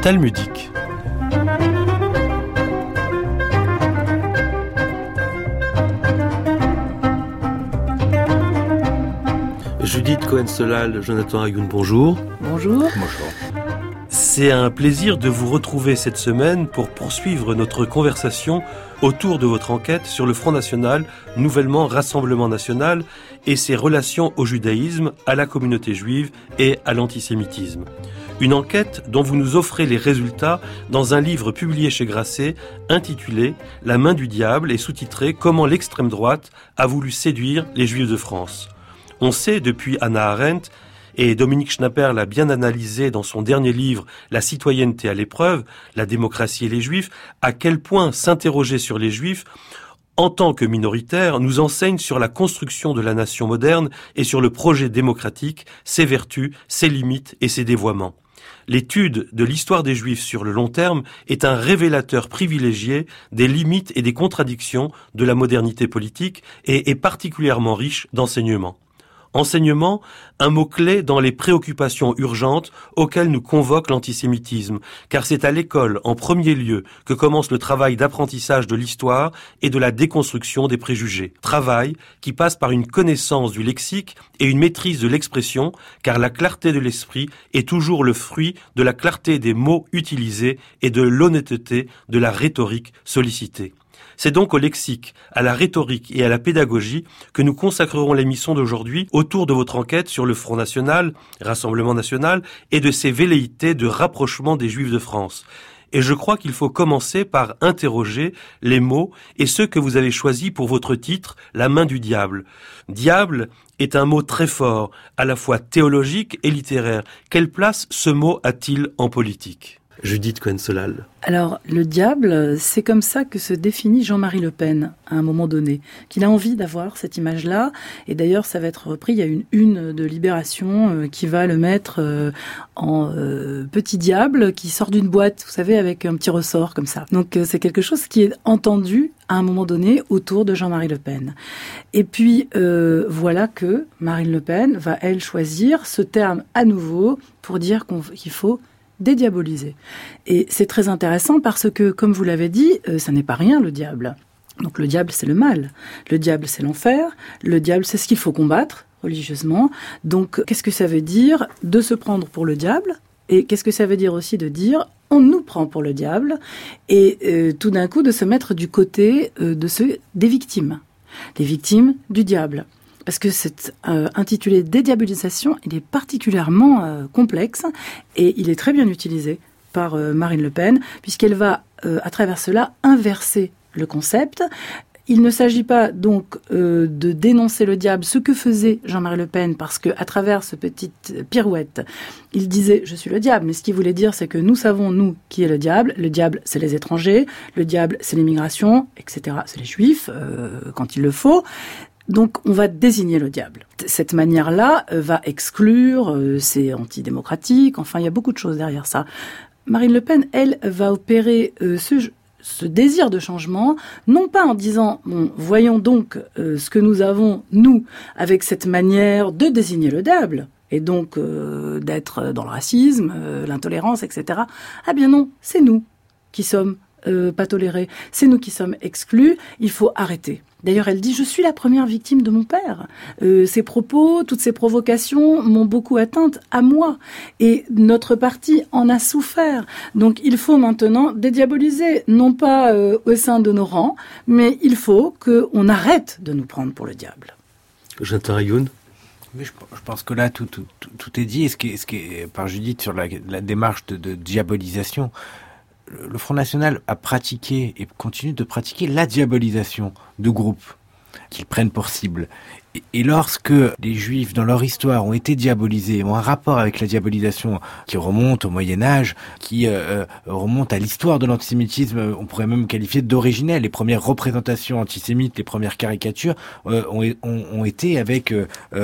talmudique. Judith Cohen-Solal, Jonathan Ayoun, bonjour. Bonjour. Bonjour. C'est un plaisir de vous retrouver cette semaine pour poursuivre notre conversation autour de votre enquête sur le Front National, nouvellement Rassemblement National, et ses relations au judaïsme, à la communauté juive et à l'antisémitisme. Une enquête dont vous nous offrez les résultats dans un livre publié chez Grasset, intitulé « La main du diable » et sous-titré « Comment l'extrême droite a voulu séduire les Juifs de France ». On sait depuis Hannah Arendt, et Dominique Schnapper l'a bien analysé dans son dernier livre « La citoyenneté à l'épreuve, la démocratie et les Juifs », à quel point s'interroger sur les Juifs, en tant que minoritaires, nous enseigne sur la construction de la nation moderne et sur le projet démocratique, ses vertus, ses limites et ses dévoiements. L'étude de l'histoire des Juifs sur le long terme est un révélateur privilégié des limites et des contradictions de la modernité politique et est particulièrement riche d'enseignements. Enseignement, un mot-clé dans les préoccupations urgentes auxquelles nous convoque l'antisémitisme, car c'est à l'école, en premier lieu, que commence le travail d'apprentissage de l'histoire et de la déconstruction des préjugés. Travail qui passe par une connaissance du lexique et une maîtrise de l'expression, car la clarté de l'esprit est toujours le fruit de la clarté des mots utilisés et de l'honnêteté de la rhétorique sollicitée. C'est donc au lexique, à la rhétorique et à la pédagogie que nous consacrerons l'émission d'aujourd'hui autour de votre enquête sur le Front National, Rassemblement National, et de ses velléités de rapprochement des Juifs de France. Et je crois qu'il faut commencer par interroger les mots et ceux que vous avez choisis pour votre titre, La main du diable. Diable est un mot très fort, à la fois théologique et littéraire. Quelle place ce mot a-t-il en politique ? Judith Cohen-Solal. Alors, le diable, c'est comme ça que se définit Jean-Marie Le Pen, à un moment donné, qu'il a envie d'avoir cette image-là. Et d'ailleurs, ça va être repris. Il y a une une de Libération qui va le mettre en petit diable qui sort d'une boîte, vous savez, avec un petit ressort comme ça. Donc, c'est quelque chose qui est entendu à un moment donné autour de Jean-Marie Le Pen. Et puis, voilà que Marine Le Pen va, elle, choisir ce terme à nouveau pour dire qu'il faut dédiaboliser. Et c'est très intéressant parce que, comme vous l'avez dit, ça n'est pas rien, le diable. Donc le diable, c'est le mal. Le diable, c'est l'enfer. Le diable, c'est ce qu'il faut combattre religieusement. Donc, qu'est-ce que ça veut dire de se prendre pour le diable ? Et qu'est-ce que ça veut dire aussi de dire on nous prend pour le diable ? Et tout d'un coup, de se mettre du côté des victimes. Les victimes du diable. Parce que cet intitulé dédiabolisation, il est particulièrement complexe et il est très bien utilisé par Marine Le Pen, puisqu'elle va, à travers cela, inverser le concept. Il ne s'agit pas donc de dénoncer le diable, ce que faisait Jean-Marie Le Pen, parce que à travers ce petite pirouette, il disait « je suis le diable », mais ce qu'il voulait dire, c'est que nous savons, nous, qui est le diable. Le diable, c'est les étrangers, le diable, c'est l'immigration, etc. C'est les juifs, quand il le faut. Donc, on va désigner le diable. Cette manière-là va exclure, c'est antidémocratique, enfin, il y a beaucoup de choses derrière ça. Marine Le Pen, elle, va opérer ce désir de changement, non pas en disant, bon, voyons donc ce que nous avons, nous, avec cette manière de désigner le diable, et donc d'être dans le racisme, l'intolérance, etc. Ah bien non, c'est nous qui sommes pas tolérés, c'est nous qui sommes exclus, il faut arrêter. D'ailleurs, elle dit « Je suis la première victime de mon père. Ses propos, toutes ces provocations m'ont beaucoup atteinte à moi. Et notre parti en a souffert. Donc, il faut maintenant dédiaboliser, non pas au sein de nos rangs, mais il faut qu'on arrête de nous prendre pour le diable. » Jonathan Ayoun. Oui, je pense que là, tout est dit. Et ce qui est par Judith sur la démarche de diabolisation, le Front National a pratiqué et continue de pratiquer la diabolisation de groupes qu'ils prennent pour cible. Et lorsque les Juifs, dans leur histoire, ont été diabolisés, ont un rapport avec la diabolisation qui remonte au Moyen-Âge, qui remonte à l'histoire de l'antisémitisme, on pourrait même qualifier d'originelle. Les premières représentations antisémites, les premières caricatures ont été avec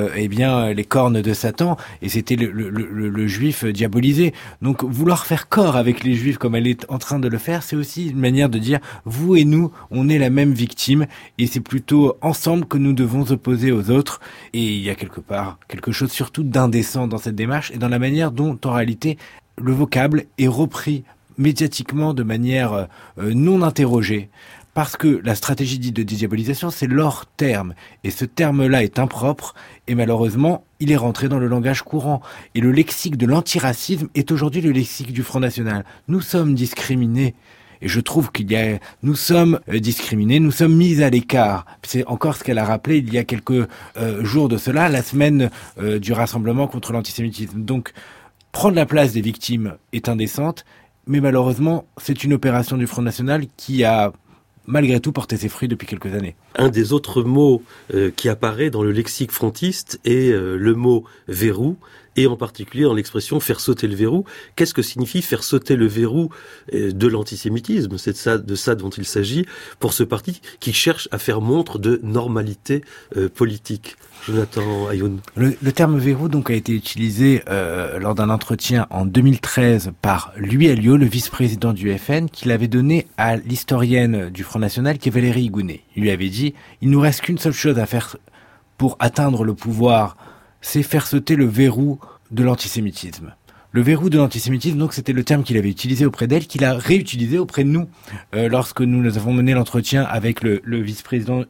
les cornes de Satan, et c'était le Juif diabolisé. Donc vouloir faire corps avec les Juifs comme elle est en train de le faire, c'est aussi une manière de dire vous et nous, on est la même victime, et c'est plutôt ensemble que nous devons opposer aux autres. Et il y a quelque part quelque chose surtout d'indécent dans cette démarche et dans la manière dont, en réalité, le vocable est repris médiatiquement de manière non interrogée. Parce que la stratégie dite de dédiabolisation, c'est leur terme. Et ce terme-là est impropre, et malheureusement, il est rentré dans le langage courant. Et le lexique de l'antiracisme est aujourd'hui le lexique du Front National. Nous sommes discriminés. Et je trouve nous sommes discriminés, nous sommes mis à l'écart. C'est encore ce qu'elle a rappelé il y a quelques jours de cela, la semaine du rassemblement contre l'antisémitisme. Donc, prendre la place des victimes est indécente, mais malheureusement, c'est une opération du Front National qui a malgré tout porté ses fruits depuis quelques années. Un des autres mots qui apparaît dans le lexique frontiste est le mot « verrou », et en particulier dans l'expression « faire sauter le verrou ». Qu'est-ce que signifie faire sauter le verrou de l'antisémitisme ? C'est de ça dont il s'agit pour ce parti qui cherche à faire montre de normalité politique. Jonathan Ayoun. Le terme verrou donc a été utilisé lors d'un entretien en 2013 par Louis Alliot, le vice-président du FN, qui l'avait donné à l'historienne du Front National qui est Valérie Higounet. Il lui avait dit « Il nous reste qu'une seule chose à faire pour atteindre le pouvoir, c'est faire sauter le verrou de l'antisémitisme. » Le verrou de l'antisémitisme, donc, c'était le terme qu'il avait utilisé auprès d'elle, qu'il a réutilisé auprès de nous lorsque nous avons mené l'entretien avec le vice-président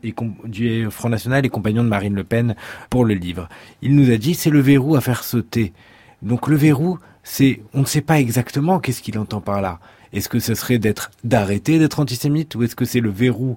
du Front National et compagnon de Marine Le Pen pour le livre. Il nous a dit, c'est le verrou à faire sauter. Donc le verrou, on ne sait pas exactement qu'est-ce qu'il entend par là. Est-ce que ce serait d'arrêter d'être antisémite, ou est-ce que c'est le verrou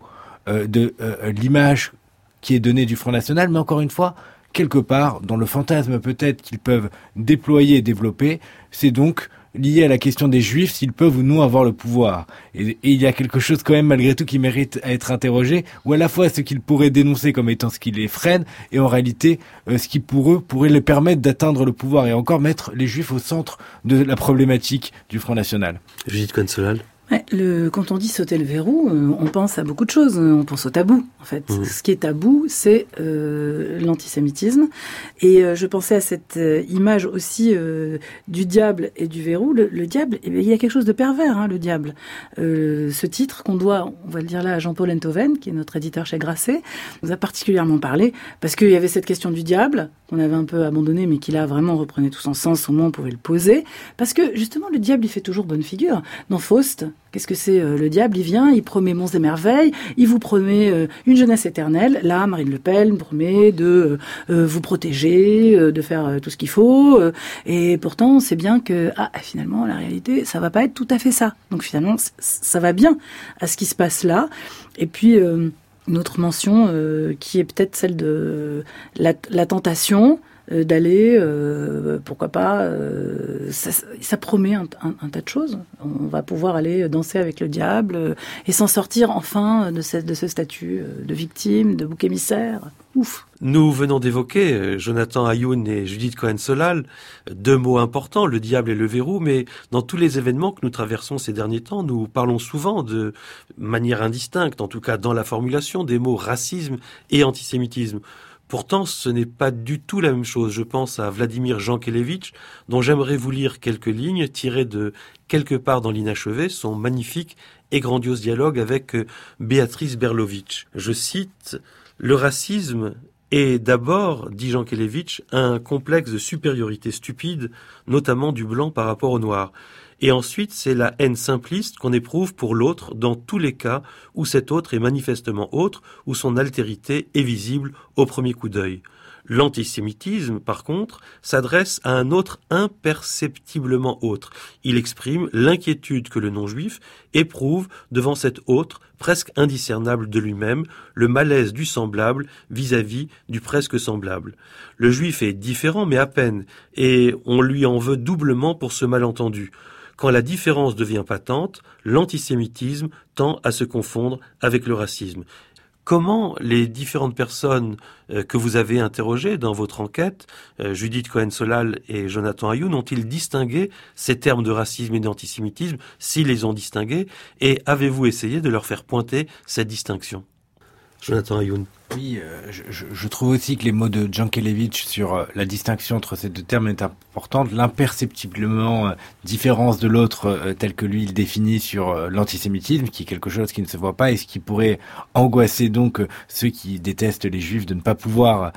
de l'image qui est donnée du Front National? Mais encore une fois, quelque part, dans le fantasme peut-être qu'ils peuvent déployer et développer, c'est donc lié à la question des Juifs, s'ils peuvent ou non avoir le pouvoir. Et il y a quelque chose quand même malgré tout qui mérite à être interrogé, ou à la fois ce qu'ils pourraient dénoncer comme étant ce qui les freine, et en réalité ce qui pour eux pourrait les permettre d'atteindre le pouvoir, et encore mettre les Juifs au centre de la problématique du Front National. Judith Cohen-Solal. Quand on dit sauter le verrou, on pense à beaucoup de choses. On pense au tabou, en fait. Ce qui est tabou, c'est l'antisémitisme. Et je pensais à cette image aussi du diable et du verrou. Le diable, il y a quelque chose de pervers, le diable. Ce titre qu'on doit, on va le dire là, à Jean-Paul Enthoven, qui est notre éditeur chez Grasset, nous a particulièrement parlé, parce qu'il y avait cette question du diable, qu'on avait un peu abandonné, mais qui là vraiment reprenait tout son sens, au moins on pouvait le poser. Parce que justement, le diable, il fait toujours bonne figure. Dans Faust, qu'est-ce que c'est le diable? Il vient, il promet monts et merveilles, il vous promet une jeunesse éternelle. Là, Marine Le Pen promet de vous protéger, de faire tout ce qu'il faut. Et pourtant, on sait bien que finalement, la réalité, ça va pas être tout à fait ça. Donc finalement, ça va bien à ce qui se passe là. Et puis, une autre mention qui est peut-être celle de la tentation d'aller, pourquoi pas, ça promet un tas de choses. On va pouvoir aller danser avec le diable et s'en sortir enfin de ce statut de victime, de bouc émissaire. Ouf. Nous venons d'évoquer, Jonathan Ayoun et Judith Cohen-Solal, deux mots importants, le diable et le verrou, mais dans tous les événements que nous traversons ces derniers temps, nous parlons souvent de manière indistincte, en tout cas dans la formulation, des mots racisme et antisémitisme. Pourtant, ce n'est pas du tout la même chose. Je pense à Vladimir Jankélévitch, dont j'aimerais vous lire quelques lignes tirées de Quelque part dans l'inachevé, son magnifique et grandiose dialogue avec Béatrice Berlovitch. Je cite « Le racisme est d'abord, dit Jankélévitch, un complexe de supériorité stupide, notamment du blanc par rapport au noir. Et ensuite, c'est la haine simpliste qu'on éprouve pour l'autre dans tous les cas où cet autre est manifestement autre, où son altérité est visible au premier coup d'œil. L'antisémitisme, par contre, s'adresse à un autre imperceptiblement autre. Il exprime l'inquiétude que le non-juif éprouve devant cet autre presque indiscernable de lui-même, le malaise du semblable vis-à-vis du presque semblable. Le juif est différent, mais à peine, et on lui en veut doublement pour ce malentendu. Quand la différence devient patente, l'antisémitisme tend à se confondre avec le racisme. Comment les différentes personnes que vous avez interrogées dans votre enquête, Judith Cohen-Solal et Jonathan Ayoun, ont-ils distingué ces termes de racisme et d'antisémitisme, s'ils les ont distingués, et avez-vous essayé de leur faire pointer cette distinction ? Jonathan Ayoun. Oui, je trouve aussi que les mots de Jankélévitch sur la distinction entre ces deux termes est importante. L'imperceptiblement différence de l'autre tel que lui il définit sur l'antisémitisme, qui est quelque chose qui ne se voit pas et ce qui pourrait angoisser donc ceux qui détestent les juifs de ne pas pouvoir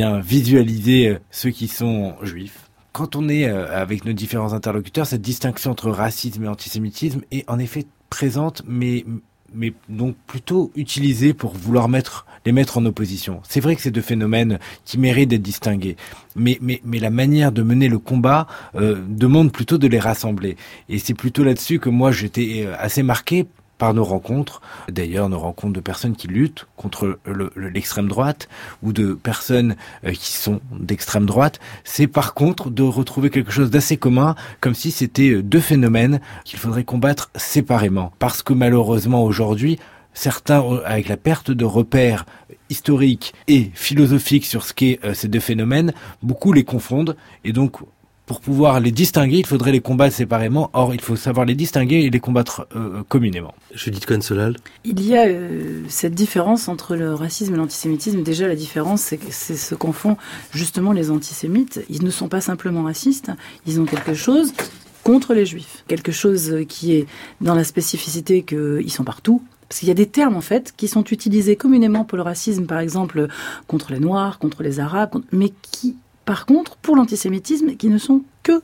visualiser ceux qui sont juifs. Quand on est avec nos différents interlocuteurs, cette distinction entre racisme et antisémitisme est en effet présente, mais donc plutôt utilisée pour vouloir les mettre en opposition. C'est vrai que c'est deux phénomènes qui méritent d'être distingués, mais la manière de mener le combat demande plutôt de les rassembler. Et c'est plutôt là-dessus que moi j'étais assez marqué par nos rencontres, d'ailleurs nos rencontres de personnes qui luttent contre l'extrême droite ou de personnes qui sont d'extrême droite, c'est par contre de retrouver quelque chose d'assez commun, comme si c'était deux phénomènes qu'il faudrait combattre séparément. Parce que malheureusement aujourd'hui, certains, avec la perte de repères historiques et philosophiques sur ce qu'est ces deux phénomènes, beaucoup les confondent et donc pour pouvoir les distinguer, il faudrait les combattre séparément. Or, il faut savoir les distinguer et les combattre communément. Judith Cohen-Solal. Il y a cette différence entre le racisme et l'antisémitisme. Déjà, la différence, c'est que se confond justement les antisémites. Ils ne sont pas simplement racistes, ils ont quelque chose contre les juifs. Quelque chose qui est dans la spécificité qu'ils sont partout. Parce qu'il y a des termes, en fait, qui sont utilisés communément pour le racisme, par exemple, contre les Noirs, contre les Arabes, mais qui... Par contre, pour l'antisémitisme, qui ne sont que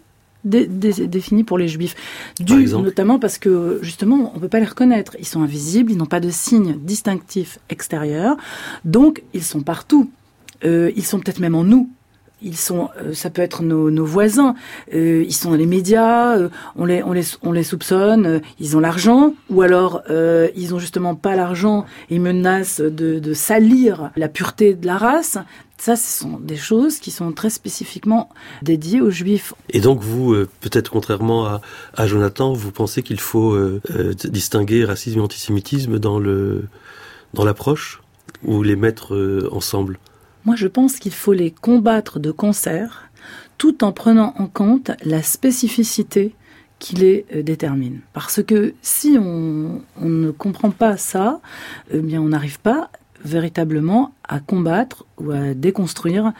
définis pour les juifs. Notamment parce que, justement, on ne peut pas les reconnaître. Ils sont invisibles, ils n'ont pas de signe distinctif extérieur. Donc, ils sont partout. Ils sont peut-être même en nous. Ils sont, ça peut être nos voisins. Ils sont dans les médias. On les soupçonne. Ils ont l'argent, ou alors ils ont justement pas l'argent et ils menacent de salir la pureté de la race. Ça, ce sont des choses qui sont très spécifiquement dédiées aux Juifs. Et donc vous, peut-être contrairement à Jonathan, vous pensez qu'il faut distinguer racisme et antisémitisme dans l'approche, ou les mettre ensemble ? Moi, je pense qu'il faut les combattre de concert, tout en prenant en compte la spécificité qui les détermine. Parce que si on ne comprend pas ça, on n'arrive pas véritablement à combattre ou à déconstruire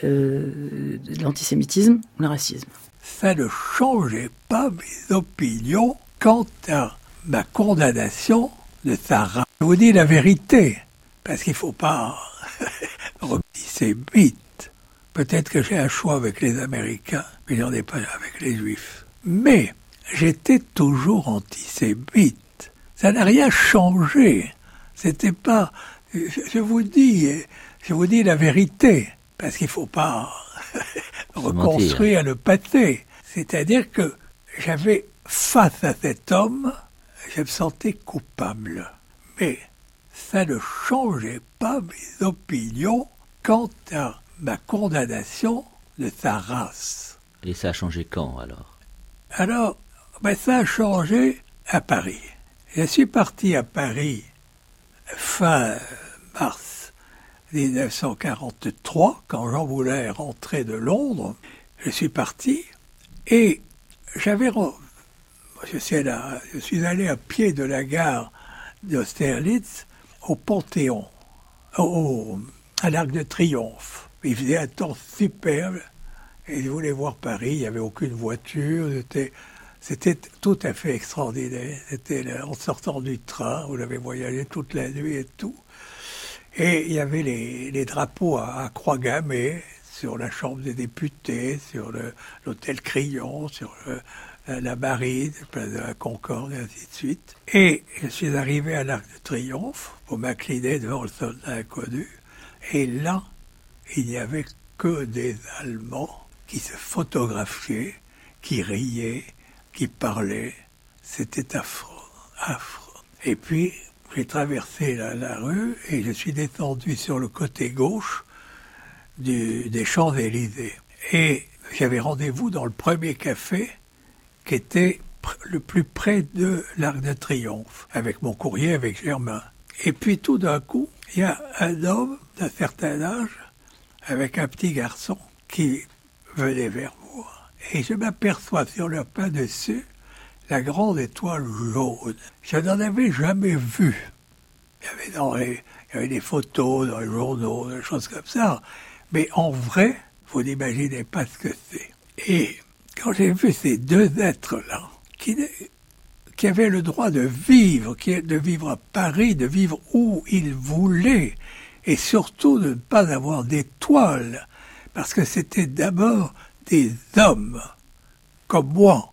l'antisémitisme ou le racisme. Ça ne changeait pas mes opinions quant à ma condamnation de Sarah. Je vous dis la vérité, parce qu'il ne faut pas antisémite. Peut-être que j'ai un choix avec les Américains, mais j'en ai pas avec les Juifs. Mais j'étais toujours antisémite. Ça n'a rien changé. C'était pas... Je vous dis la vérité, parce qu'il ne faut pas reconstruire le passé. C'est-à-dire que j'avais, face à cet homme, je me sentais coupable. Mais ça ne changeait pas mes opinions quant à ma condamnation de sa race. Et ça a changé quand, alors ? Alors, ça a changé à Paris. Je suis parti à Paris fin mars 1943, quand Jean Boulet est rentré de Londres. Je suis parti et je suis allé à pied de la gare d'Austerlitz au Panthéon, à l'Arc de Triomphe. Il faisait un temps superbe et je voulais voir Paris, il n'y avait aucune voiture, c'était tout à fait extraordinaire. C'était en sortant du train, où j'avais voyagé toute la nuit et tout. Et il y avait les drapeaux à croix gammée sur la Chambre des députés, sur l'hôtel Crillon, sur la Marine, la Concorde, et ainsi de suite. Et je suis arrivé à l'Arc de Triomphe pour m'incliner devant le soldat inconnu. Et là, il n'y avait que des Allemands qui se photographiaient, qui riaient, qui parlaient. C'était affreux, affreux. Et puis, j'ai traversé la rue et je suis descendu sur le côté gauche des Champs-Élysées. Et j'avais rendez-vous dans le premier café qui était le plus près de l'Arc de Triomphe, avec mon courrier, avec Germain. Et puis tout d'un coup, il y a un homme d'un certain âge, avec un petit garçon, qui venait vers moi. Et je m'aperçois sur le pas dessus la grande étoile jaune. Je n'en avais jamais vu. Il y Il y avait des photos dans les journaux, des choses comme ça. Mais en vrai, vous n'imaginez pas ce que c'est. Et quand j'ai vu ces deux êtres-là, qui avaient le droit de vivre à Paris, de vivre où ils voulaient, et surtout de ne pas avoir d'étoiles, parce que c'était d'abord des hommes, comme moi.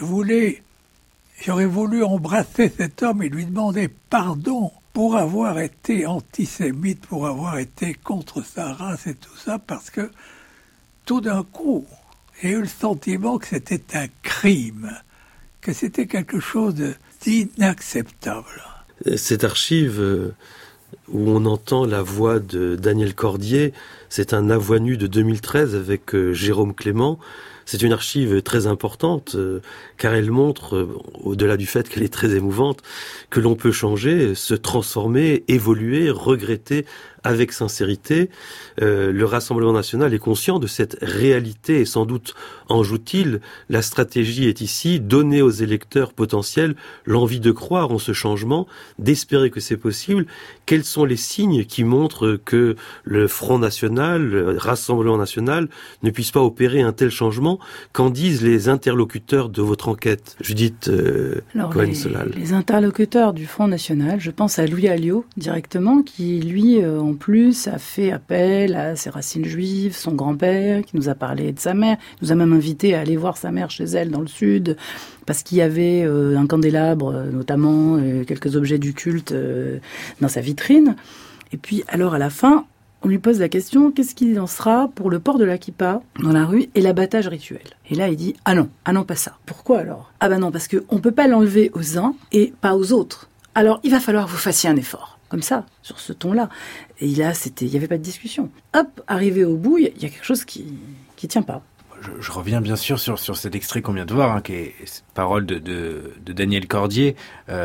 J'aurais voulu embrasser cet homme et lui demander pardon pour avoir été antisémite, pour avoir été contre sa race et tout ça, parce que tout d'un coup, j'ai eu le sentiment que c'était un crime, que c'était quelque chose d'inacceptable. Cette archive où on entend la voix de Daniel Cordier, c'est un à voix nue de 2013 avec Jérôme Clément. C'est une archive très importante car elle montre, au-delà du fait qu'elle est très émouvante, que l'on peut changer, se transformer, évoluer, regretter avec sincérité. Le Rassemblement national est conscient de cette réalité et sans doute en joue-t-il. La stratégie est ici, donner aux électeurs potentiels l'envie de croire en ce changement, d'espérer que c'est possible. Quels sont les signes qui montrent que le Front National, le Rassemblement national ne puisse pas opérer un tel changement? Qu'en disent les interlocuteurs de votre enquête, Judith Cohen-Solal? Les interlocuteurs du Front National, je pense à Louis Alliot directement, qui lui, en plus, a fait appel à ses racines juives, son grand-père, qui nous a parlé de sa mère, nous a même invité à aller voir sa mère chez elle dans le sud, parce qu'il y avait un candélabre, notamment quelques objets du culte dans sa vitrine. Et puis, alors à la fin, on lui pose la question, qu'est-ce qu'il en sera pour le port de la kippa dans la rue et l'abattage rituel? Et là, il dit, ah non, pas ça. Pourquoi alors? Ah ben non, parce qu'on ne peut pas l'enlever aux uns et pas aux autres. Alors, il va falloir que vous fassiez un effort. Comme ça, sur ce ton-là. Et là, il n'y avait pas de discussion. Hop, arrivé au bout, il y a quelque chose qui tient pas. Je reviens bien sûr sur cet extrait qu'on vient de voir, qui est parole de Daniel Cordier,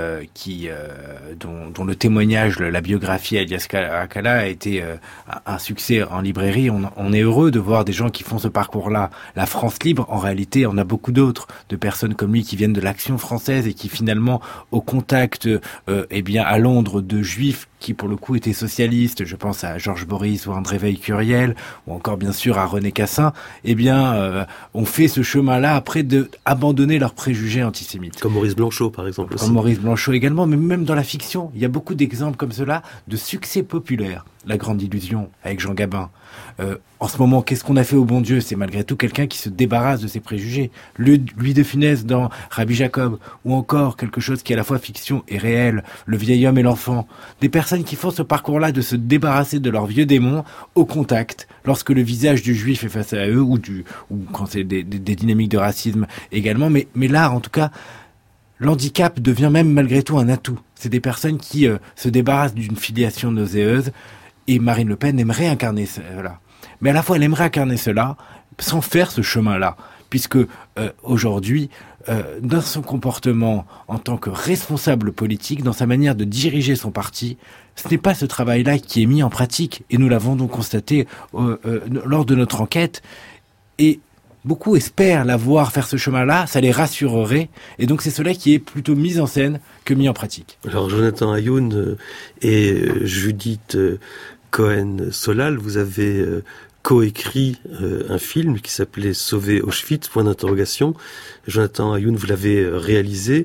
dont le témoignage, la biographie Elias Akala a été un succès en librairie. On est heureux de voir des gens qui font ce parcours-là. La France libre, en réalité, on a beaucoup d'autres, de personnes comme lui qui viennent de l'Action française et qui finalement, au contact, à Londres, de juifs qui pour le coup étaient socialistes, je pense à Georges Boris ou André Veil-Curiel, ou encore bien sûr à René Cassin, ont fait ce chemin-là après d'abandonner leurs préjugés antisémites. Comme Maurice Blanchot, par exemple. Comme Maurice Blanchot également, mais même dans la fiction, il y a beaucoup d'exemples comme cela de succès populaire. La Grande Illusion, avec Jean Gabin. En ce moment, qu'est-ce qu'on a fait au bon Dieu? C'est malgré tout quelqu'un qui se débarrasse de ses préjugés. Louis de Funès dans Rabbi Jacob, ou encore quelque chose qui est à la fois fiction et réel, Le vieil homme et l'enfant. Des personnes qui font ce parcours-là de se débarrasser de leurs vieux démons au contact, lorsque le visage du juif est face à eux, ou quand c'est des dynamiques de racisme également. Mais là, en tout cas, l'handicap devient même malgré tout un atout. C'est des personnes qui se débarrassent d'une filiation nauséeuse. Et Marine Le Pen aimerait incarner cela. Mais à la fois, elle aimerait incarner cela sans faire ce chemin-là. Puisque aujourd'hui, dans son comportement en tant que responsable politique, dans sa manière de diriger son parti, ce n'est pas ce travail-là qui est mis en pratique. Et nous l'avons donc constaté lors de notre enquête. Et beaucoup espèrent la voir faire ce chemin-là, ça les rassurerait. Et donc c'est cela qui est plutôt mis en scène que mis en pratique. Alors Jonathan Ayoun et Judith Cohen-Solal, vous avez coécrit un film qui s'appelait Sauver Auschwitz, ? Jonathan Ayoun, vous l'avez réalisé.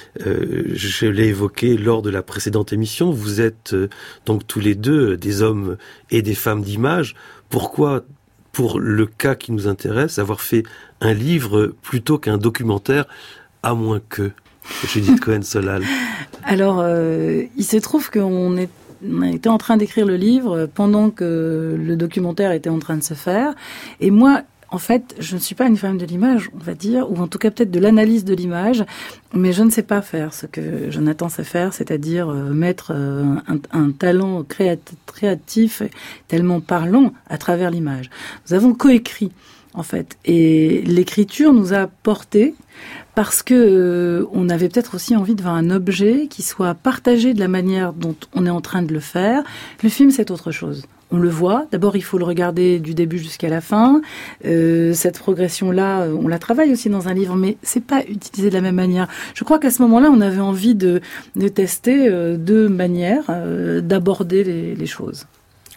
Je l'ai évoqué lors de la précédente émission. Vous êtes donc tous les deux des hommes et des femmes d'image. Pourquoi, pour le cas qui nous intéresse, avoir fait un livre plutôt qu'un documentaire, à moins que Judith Cohen-Solal? Alors, il se trouve qu'on était en train d'écrire le livre pendant que le documentaire était en train de se faire. Et moi, en fait, je ne suis pas une femme de l'image, on va dire, ou en tout cas peut-être de l'analyse de l'image, mais je ne sais pas faire ce que Jonathan sait faire, c'est-à-dire mettre un talent créatif tellement parlant à travers l'image. Nous avons coécrit, en fait, et l'écriture nous a porté parce que on avait peut-être aussi envie de voir un objet qui soit partagé de la manière dont on est en train de le faire. Le film, c'est autre chose. On le voit. D'abord, il faut le regarder du début jusqu'à la fin. Cette progression-là, on la travaille aussi dans un livre, mais c'est pas utilisé de la même manière. Je crois qu'à ce moment-là, on avait envie de tester deux manières d'aborder les choses. Jonathan ?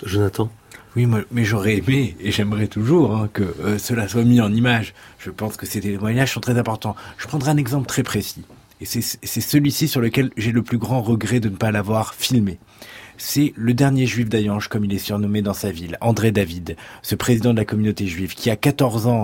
Oui, mais j'aurais aimé, et j'aimerais toujours, que cela soit mis en image. Je pense que ces témoignages sont très importants. Je prendrai un exemple très précis. Et c'est celui-ci sur lequel j'ai le plus grand regret de ne pas l'avoir filmé. C'est le dernier juif d'Ayange, comme il est surnommé dans sa ville, André David, ce président de la communauté juive, qui à 14 ans,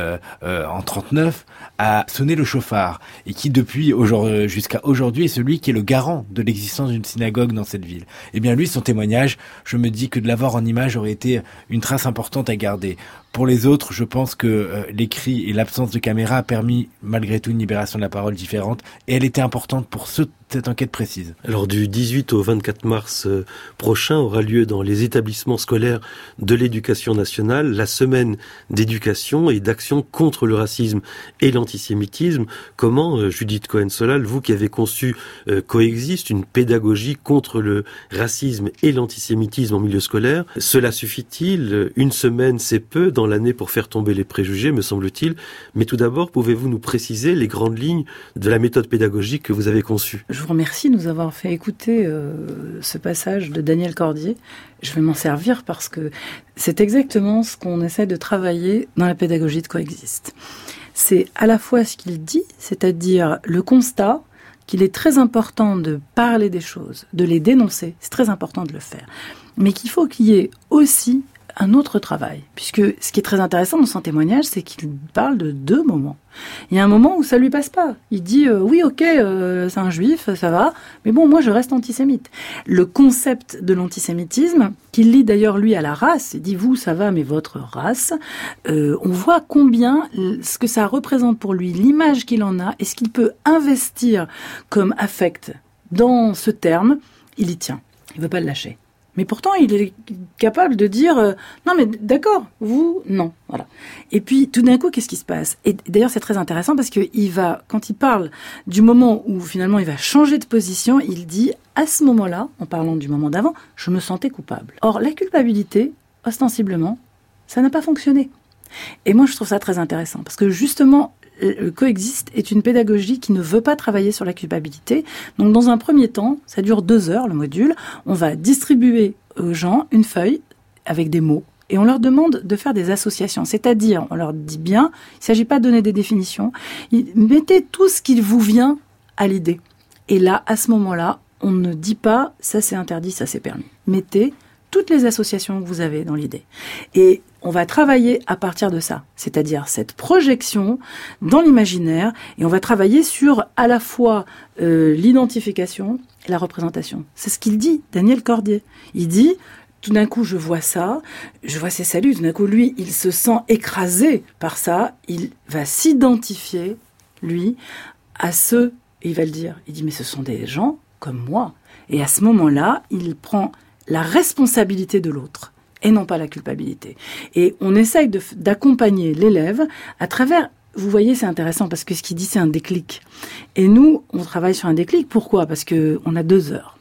en 39, a sonné le chauffard, et qui depuis jusqu'à aujourd'hui est celui qui est le garant de l'existence d'une synagogue dans cette ville. Eh bien lui, son témoignage, je me dis que de l'avoir en image aurait été une trace importante à garder. Pour les autres, je pense que l'écrit et l'absence de caméra a permis malgré tout une libération de la parole différente, et elle était importante pour cette enquête précise. Alors du 18 au 24 mars prochain aura lieu dans les établissements scolaires de l'éducation nationale la semaine d'éducation et d'action contre le racisme et l'antisémitisme. Comment, Judith Cohen-Solal, vous qui avez conçu Coexiste, une pédagogie contre le racisme et l'antisémitisme en milieu scolaire, cela suffit-il? Une semaine, c'est peu dans l'année pour faire tomber les préjugés, me semble-t-il. Mais tout d'abord, pouvez-vous nous préciser les grandes lignes de la méthode pédagogique que vous avez conçue? Je vous remercie de nous avoir fait écouter ce passage de Daniel Cordier. Je vais m'en servir parce que c'est exactement ce qu'on essaie de travailler dans la pédagogie de Coexiste. C'est à la fois ce qu'il dit, c'est-à-dire le constat qu'il est très important de parler des choses, de les dénoncer, c'est très important de le faire, mais qu'il faut qu'il y ait aussi un autre travail, puisque ce qui est très intéressant dans son témoignage, c'est qu'il parle de deux moments. Il y a un moment où ça lui passe pas. Il dit oui, ok, c'est un juif, ça va, mais bon, moi je reste antisémite. Le concept de l'antisémitisme, qu'il lie d'ailleurs lui à la race, il dit vous, ça va, mais votre race, on voit combien ce que ça représente pour lui, l'image qu'il en a, et ce qu'il peut investir comme affect dans ce terme, il y tient. Il veut pas le lâcher. Mais pourtant, il est capable de dire non, mais d'accord, vous, non, voilà. Et puis, tout d'un coup, qu'est-ce qui se passe? Et d'ailleurs, c'est très intéressant parce que quand il parle du moment où finalement il va changer de position, il dit à ce moment-là, en parlant du moment d'avant, je me sentais coupable. Or, la culpabilité, ostensiblement, ça n'a pas fonctionné. Et moi, je trouve ça très intéressant parce que justement, Coexiste est une pédagogie qui ne veut pas travailler sur la culpabilité. Donc, dans un premier temps, ça dure 2 heures, le module. On va distribuer aux gens une feuille avec des mots et on leur demande de faire des associations. C'est-à-dire, on leur dit bien, il ne s'agit pas de donner des définitions. Mettez tout ce qui vous vient à l'idée. Et là, à ce moment-là, on ne dit pas, ça c'est interdit, ça c'est permis. Mettez toutes les associations que vous avez dans l'idée. Et on va travailler à partir de ça, c'est-à-dire cette projection dans l'imaginaire, et on va travailler sur à la fois l'identification et la représentation. C'est ce qu'il dit, Daniel Cordier. Il dit, tout d'un coup je vois ça, je vois ces saluts, tout d'un coup lui, il se sent écrasé par ça, il va s'identifier, lui, à ceux, et il va le dire, il dit mais ce sont des gens comme moi. Et à ce moment-là, il prend la responsabilité de l'autre et non pas la culpabilité. Et on essaye d'accompagner l'élève à travers, vous voyez, c'est intéressant parce que ce qu'il dit, c'est un déclic. Et nous, on travaille sur un déclic. Pourquoi? Parce que on a 2 heures.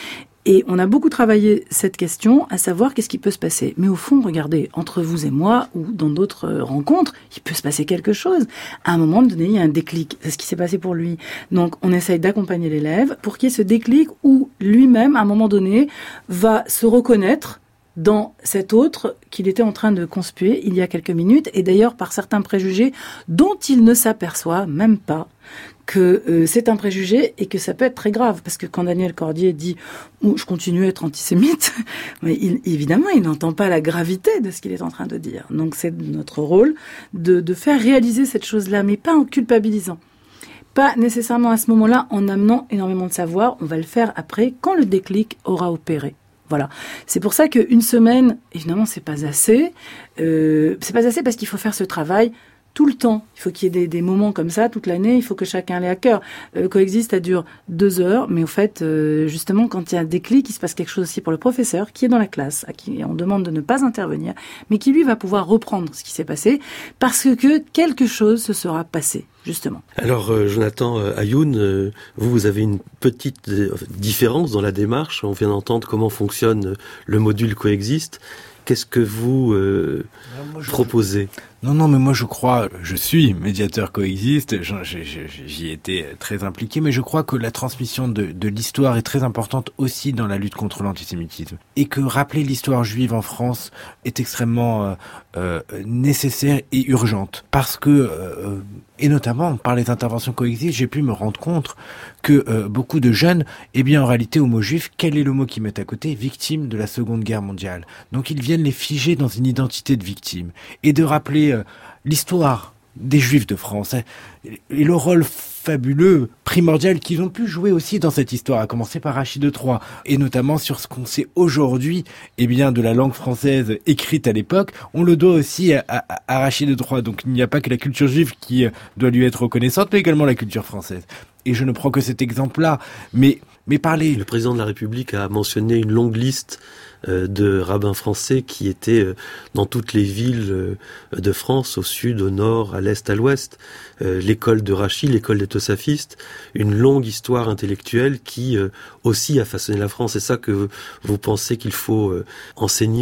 Et on a beaucoup travaillé cette question, à savoir qu'est-ce qui peut se passer. Mais au fond, regardez, entre vous et moi, ou dans d'autres rencontres, il peut se passer quelque chose. À un moment donné, il y a un déclic. C'est ce qui s'est passé pour lui. Donc, on essaye d'accompagner l'élève pour qu'il y ait ce déclic où lui-même, à un moment donné, va se reconnaître dans cet autre qu'il était en train de conspuer il y a quelques minutes, et d'ailleurs par certains préjugés dont il ne s'aperçoit même pas que c'est un préjugé et que ça peut être très grave. Parce que quand Daniel Cordier dit « je continue à être antisémite », mais évidemment, il n'entend pas la gravité de ce qu'il est en train de dire. Donc c'est notre rôle de faire réaliser cette chose-là, mais pas en culpabilisant. Pas nécessairement à ce moment-là en amenant énormément de savoir, on va le faire après, quand le déclic aura opéré. Voilà. C'est pour ça qu'une semaine, évidemment, c'est pas assez. C'est pas assez parce qu'il faut faire ce travail tout le temps. Il faut qu'il y ait des moments comme ça toute l'année. Il faut que chacun l'ait à cœur. Coexiste, ça dure 2 heures, mais au fait, justement, quand il y a un déclic, il se passe quelque chose aussi pour le professeur qui est dans la classe, à qui on demande de ne pas intervenir, mais qui lui va pouvoir reprendre ce qui s'est passé parce que quelque chose se sera passé. justement. Alors, Jonathan Ayoun, vous avez une petite différence dans la démarche. On vient d'entendre comment fonctionne le module Coexiste. Qu'est-ce que vous proposez ? Non, mais moi je suis médiateur Coexiste, j'y ai été très impliqué, mais je crois que la transmission de l'histoire est très importante aussi dans la lutte contre l'antisémitisme. Et que rappeler l'histoire juive en France est extrêmement nécessaire et urgente. Parce que, et notamment par les interventions Coexiste, j'ai pu me rendre compte que beaucoup de jeunes, en réalité, au mot juif, quel est le mot qu'ils mettent à côté ? Victime de la Seconde Guerre mondiale. Donc ils viennent les figer dans une identité de victime. Et de rappeler l'histoire des Juifs de France et le rôle fabuleux, primordial qu'ils ont pu jouer aussi dans cette histoire, à commencer par Rachid de Troyes, et notamment sur ce qu'on sait aujourd'hui de la langue française écrite à l'époque, on le doit aussi à Rachid de Troyes. Donc il n'y a pas que la culture juive qui doit lui être reconnaissante, mais également la culture française. Et je ne prends que cet exemple-là, mais parler... Le président de la République a mentionné une longue liste de rabbins français qui étaient dans toutes les villes de France, au sud, au nord, à l'est, à l'ouest. L'école de Rachid, l'école des Tosafistes, une longue histoire intellectuelle qui aussi a façonné la France. C'est ça que vous pensez qu'il faut enseigner ?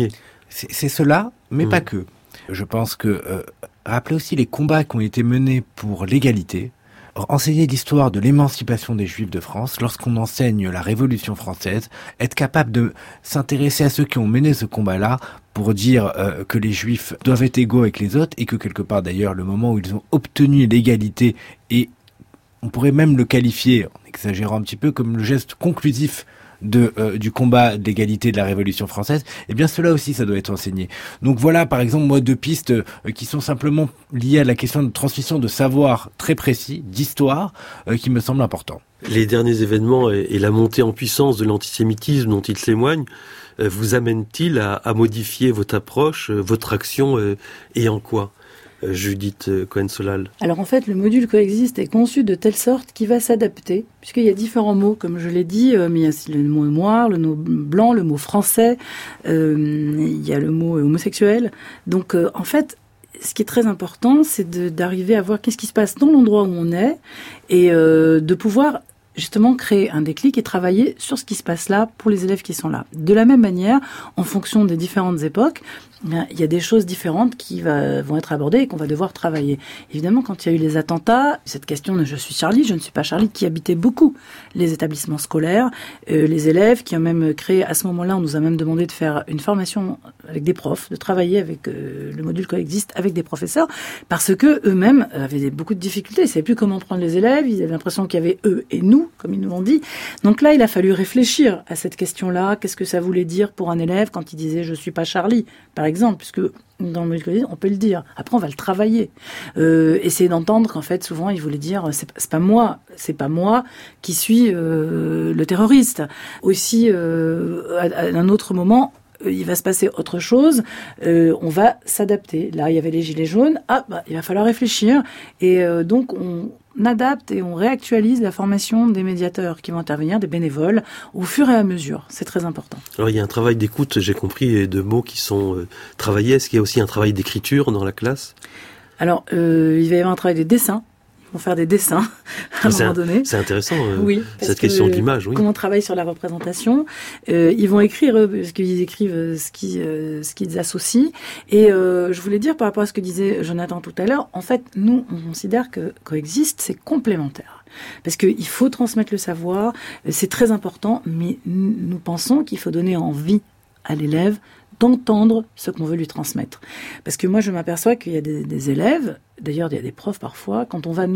C'est cela, mais pas que. Je pense que rappeler aussi les combats qui ont été menés pour l'égalité, enseigner l'histoire de l'émancipation des Juifs de France, lorsqu'on enseigne la Révolution française, être capable de s'intéresser à ceux qui ont mené ce combat-là pour dire que les Juifs doivent être égaux avec les autres et que quelque part d'ailleurs le moment où ils ont obtenu l'égalité, et on pourrait même le qualifier, en exagérant un petit peu, comme le geste conclusif du combat d'égalité de la Révolution française, cela aussi, ça doit être enseigné. Donc voilà, par exemple, moi, 2 pistes qui sont simplement liées à la question de transmission de savoir très précis, d'histoire, qui me semblent importants. Les derniers événements et la montée en puissance de l'antisémitisme dont ils témoignent vous amènent-ils à modifier votre approche, votre action, et en quoi ? Judith Cohen-Solal. Alors en fait, le module Coexiste est conçu de telle sorte qu'il va s'adapter, puisqu'il y a différents mots, comme je l'ai dit, mais il y a aussi le mot noir, le mot blanc, le mot français, il y a le mot homosexuel. Donc en fait, ce qui est très important, c'est d'arriver à voir qu'est-ce qui se passe dans l'endroit où on est, et de pouvoir justement créer un déclic et travailler sur ce qui se passe là pour les élèves qui sont là. De la même manière, en fonction des différentes époques, il y a des choses différentes qui vont être abordées et qu'on va devoir travailler. Évidemment, quand il y a eu les attentats, cette question de « je suis Charlie, je ne suis pas Charlie » qui habitait beaucoup les établissements scolaires, les élèves qui ont même créé, à ce moment-là, on nous a même demandé de faire une formation avec des profs, de travailler avec le module Coexiste avec des professeurs, parce que eux-mêmes avaient beaucoup de difficultés, ils ne savaient plus comment prendre les élèves, ils avaient l'impression qu'il y avait eux et nous, comme ils nous l'ont dit. Donc là, il a fallu réfléchir à cette question-là, qu'est-ce que ça voulait dire pour un élève quand il disait « je suis pas Charlie », par exemple, puisque dans le module on peut le dire. Après, on va le travailler. Essayer d'entendre qu'en fait, souvent, il voulait dire c'est pas moi qui suis le terroriste. Aussi, à un autre moment, il va se passer autre chose. On va s'adapter. Là, il y avait les gilets jaunes. Il va falloir réfléchir. Et donc, on adapte et on réactualise la formation des médiateurs qui vont intervenir, des bénévoles, au fur et à mesure. C'est très important. Alors, il y a un travail d'écoute, j'ai compris, et de mots qui sont travaillés. Est-ce qu'il y a aussi un travail d'écriture dans la classe ? Alors, il va y avoir un travail de dessin. Ils vont faire des dessins à un moment donné. C'est intéressant, oui, cette question de l'image. Oui. Comment on travaille sur la représentation. Ils vont écrire, parce qu'ils écrivent ce qu'ils associent. Et je voulais dire, par rapport à ce que disait Jonathan tout à l'heure, en fait, nous, on considère que Coexiste, c'est complémentaire. Parce qu'il faut transmettre le savoir, c'est très important, mais nous pensons qu'il faut donner envie à l'élève d'entendre ce qu'on veut lui transmettre. Parce que moi, je m'aperçois qu'il y a des élèves, d'ailleurs, il y a des profs parfois, quand on va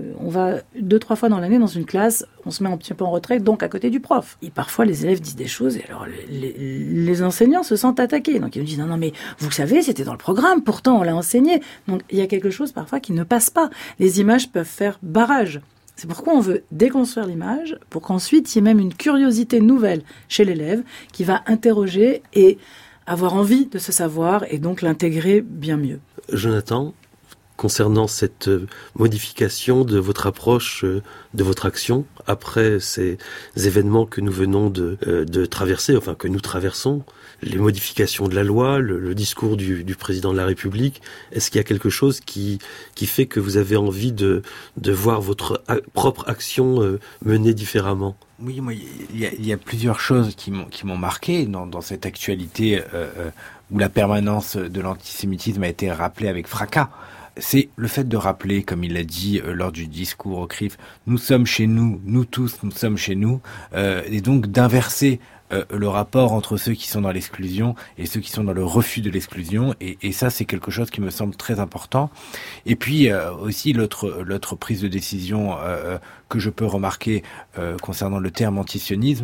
2-3 fois dans l'année dans une classe, on se met un petit peu en retrait, donc à côté du prof. Et parfois, les élèves disent des choses, et alors les enseignants se sentent attaqués. Donc ils nous disent, non, mais vous savez, c'était dans le programme, pourtant on l'a enseigné. Donc il y a quelque chose parfois qui ne passe pas. Les images peuvent faire barrage. C'est pourquoi on veut déconstruire l'image, pour qu'ensuite il y ait même une curiosité nouvelle chez l'élève qui va interroger et avoir envie de ce savoir et donc l'intégrer bien mieux. Jonathan, concernant cette modification de votre approche, de votre action, après ces événements que nous venons de traverser, enfin que nous traversons, les modifications de la loi, le discours du président de la République. Est-ce qu'il y a quelque chose qui fait que vous avez envie de voir votre propre action menée différemment ? Oui, moi, il y a plusieurs choses qui m'ont marqué dans cette actualité où la permanence de l'antisémitisme a été rappelée avec fracas. C'est le fait de rappeler, comme il l'a dit lors du discours au CRIF, nous sommes chez nous, nous tous, nous sommes chez nous, et donc d'inverser le rapport entre ceux qui sont dans l'exclusion et ceux qui sont dans le refus de l'exclusion, et ça c'est quelque chose qui me semble très important. Et puis aussi l'autre prise de décision que je peux remarquer concernant le terme antisionisme,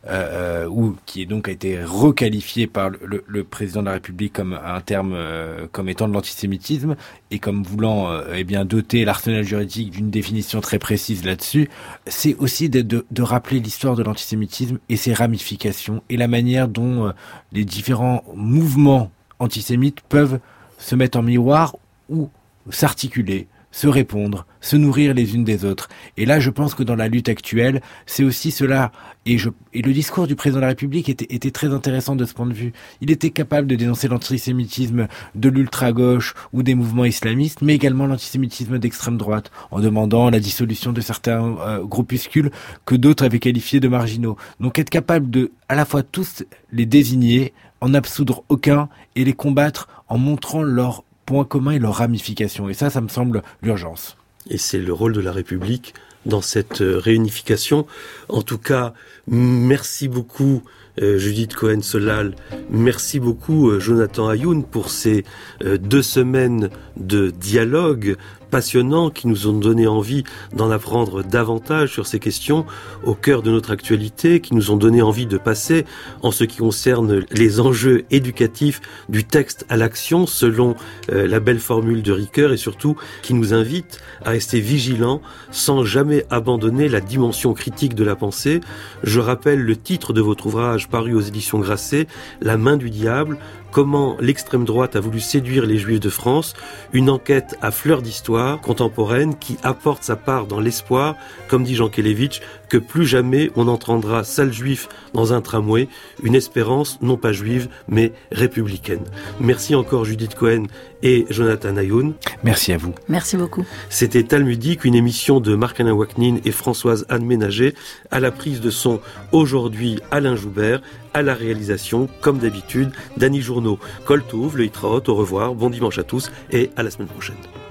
qui donc a été requalifié par le président de la République comme un terme comme étant de l'antisémitisme et comme voulant doter l'arsenal juridique d'une définition très précise là-dessus, c'est aussi de rappeler l'histoire de l'antisémitisme et ses ramifications et la manière dont les différents mouvements antisémites peuvent se mettre en miroir ou s'articuler, se répondre, se nourrir les unes des autres. Et là, je pense que dans la lutte actuelle, c'est aussi cela. Et le discours du président de la République était très intéressant de ce point de vue. Il était capable de dénoncer l'antisémitisme de l'ultra-gauche ou des mouvements islamistes, mais également l'antisémitisme d'extrême droite, en demandant la dissolution de certains groupuscules que d'autres avaient qualifiés de marginaux. Donc être capable de, à la fois tous les désigner, en absoudre aucun et les combattre en montrant leur points communs et leurs ramifications. Et ça me semble l'urgence. Et c'est le rôle de la République dans cette réunification. En tout cas, merci beaucoup Judith Cohen-Solal, merci beaucoup Jonathan Ayoun pour ces 2 semaines de dialogue passionnants qui nous ont donné envie d'en apprendre davantage sur ces questions au cœur de notre actualité, qui nous ont donné envie de passer, en ce qui concerne les enjeux éducatifs, du texte à l'action selon la belle formule de Ricoeur, et surtout qui nous invite à rester vigilants sans jamais abandonner la dimension critique de la pensée. Je rappelle le titre de votre ouvrage paru aux éditions Grasset, La main du diable, comment l'extrême droite a voulu séduire les Juifs de France, une enquête à fleur d'histoire contemporaine qui apporte sa part dans l'espoir, comme dit Jean Kelevitch, que plus jamais on n'entendra sale juif dans un tramway, une espérance non pas juive mais républicaine. Merci encore Judith Cohen et Jonathan Ayoun. Merci à vous. Merci beaucoup. C'était Talmudique, une émission de Marc-Alain Waknin et Françoise-Anne Ménager, à la prise de son aujourd'hui Alain Joubert, à la réalisation, comme d'habitude, Dany Journeau. Kol Tov, le Hitraot, au revoir, bon dimanche à tous et à la semaine prochaine.